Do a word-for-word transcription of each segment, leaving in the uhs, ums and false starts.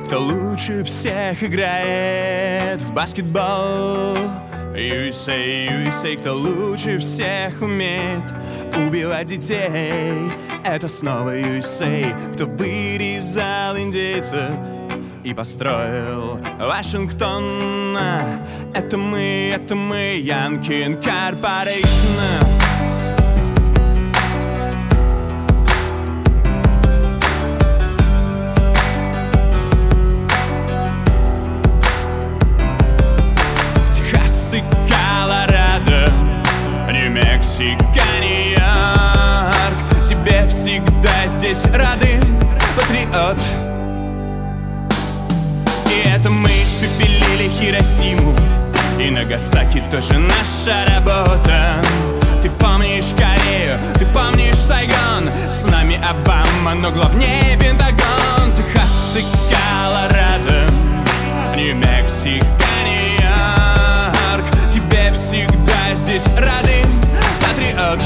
Кто лучше всех играет в баскетбол? ю эс эй, ю эс эй, кто лучше всех умеет убивать детей? Это снова ю эс эй, кто вырезал индейцев и построил Вашингтон. Это мы, это мы, Yankee Incorporation. Нью-Мексико, Нью-Йорк, тебе всегда здесь рады, патриот. И это мы испепелили Хиросиму, и Нагасаки тоже наша работа. Ты помнишь Корею, ты помнишь Сайгон, с нами Обама, но главнее Пентагон. Техас и Колорадо, Нью-Мексико, Нью-Йорк, тебе всегда здесь рады, патриот.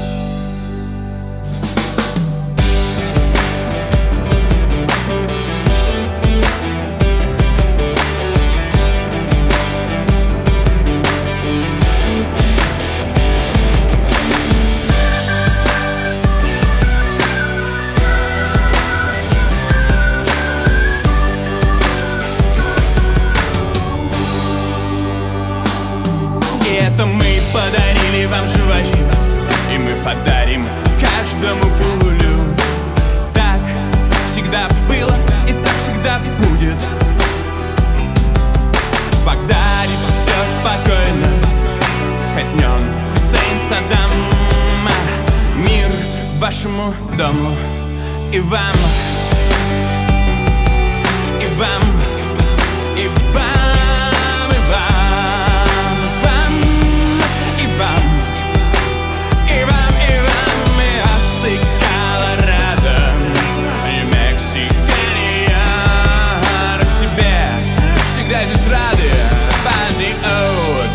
Это мы подарили вам жвачки, и мы подарим каждому пулю. Так всегда было, и так всегда будет. В Багдаде все спокойно, казнен Хусейн Саддам. Мир вашему дому и вам, и вам, и вам. Здесь рады, патриот.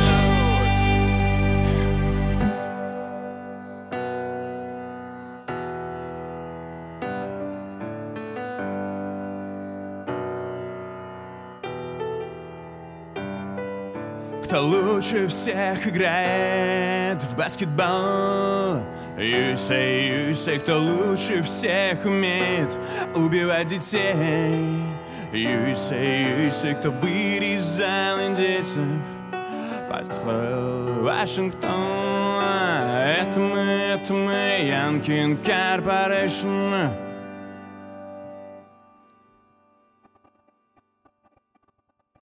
Кто лучше всех играет в баскетбол? ю эс эй, ю эс эй, кто лучше всех умеет убивать детей? ю эс эй, ю эс эй, кто вырезал индейцев, построил Вашингтон. Это мы, это мы, Yankee Incorporation.